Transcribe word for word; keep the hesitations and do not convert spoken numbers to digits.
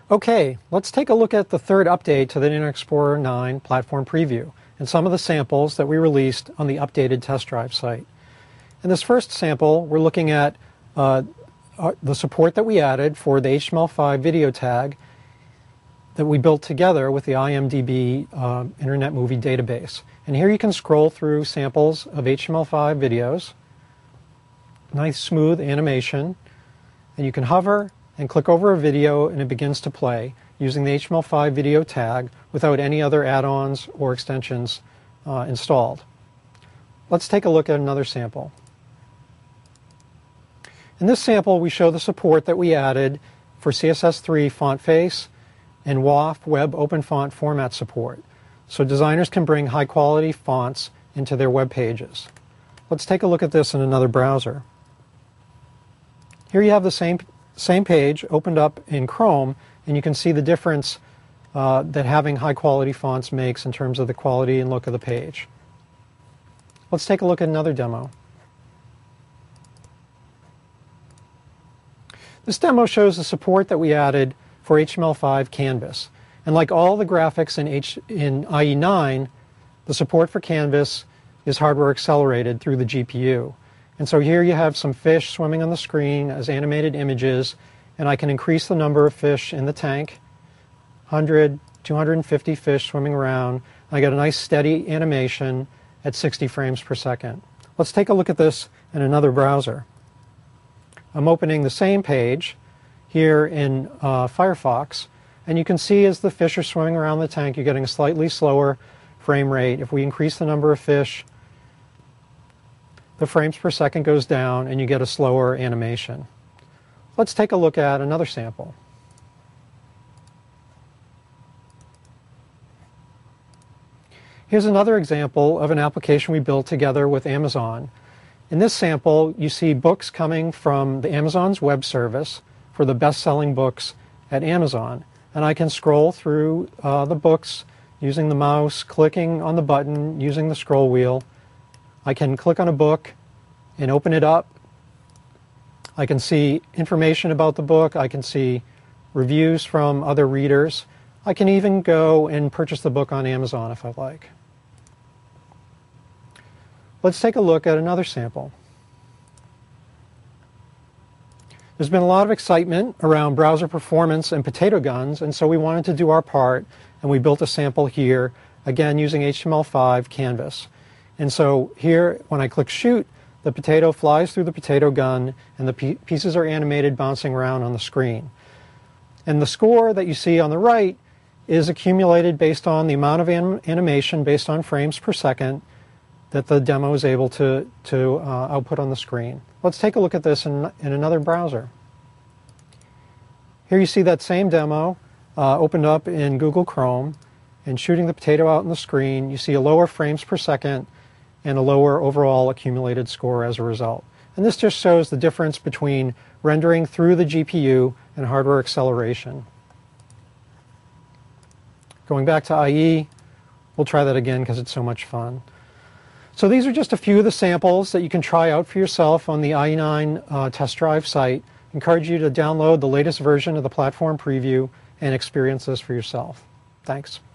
Okay, let's take a look at the third update to the Internet Explorer nine platform preview and some of the samples that we released on the updated test drive site. In this first sample, we're looking at uh, the support that we added for the H T M L five video tag that we built together with the I M D B uh, Internet Movie Database. And here you can scroll through samples of H T M L five videos, nice smooth animation, and you can hover and click over a video and it begins to play using the H T M L five video tag without any other add-ons or extensions uh, installed. Let's take a look at another sample. In this sample, we show the support that we added for C S S three font face and W A F web open font format support, so designers can bring high-quality fonts into their web pages. Let's take a look at this in another browser. Here you have the same Same page opened up in Chrome, and you can see the difference uh, that having high-quality fonts makes in terms of the quality and look of the page. Let's take a look at another demo. This demo shows the support that we added for H T M L five Canvas. And like all the graphics in, H in I E nine, the support for Canvas is hardware accelerated through the G P U. And so here you have some fish swimming on the screen as animated images, and I can increase the number of fish in the tank, one hundred, two hundred fifty fish swimming around. I get a nice steady animation at sixty frames per second. Let's take a look at this in another browser. I'm opening the same page here in uh, Firefox, and you can see as the fish are swimming around the tank, you're getting a slightly slower frame rate. If we increase the number of fish, the frames per second goes down and you get a slower animation. Let's take a look at another sample. Here's another example of an application we built together with Amazon. In this sample, you see books coming from the Amazon's web service for the best-selling books at Amazon. And I can scroll through uh, the books using the mouse, clicking on the button, using the scroll wheel. I can click on a book and open it up. I can see information about the book. I can see reviews from other readers. I can even go and purchase the book on Amazon if I like. Let's take a look at another sample. There's been a lot of excitement around browser performance and potato guns, and so we wanted to do our part, and we built a sample here, again using H T M L five Canvas. And so here, when I click shoot, the potato flies through the potato gun, and the pieces are animated bouncing around on the screen. And the score that you see on the right is accumulated based on the amount of anim animation based on frames per second that the demo is able to, to uh, output on the screen. Let's take a look at this in, in another browser. Here you see that same demo uh, opened up in Google Chrome, and shooting the potato out on the screen, you see a lower frames per second and a lower overall accumulated score as a result. And this just shows the difference between rendering through the G P U and hardware acceleration. Going back to I E, we'll try that again because it's so much fun. So these are just a few of the samples that you can try out for yourself on the I E nine uh, test drive site. I encourage you to download the latest version of the platform preview and experience this for yourself. Thanks.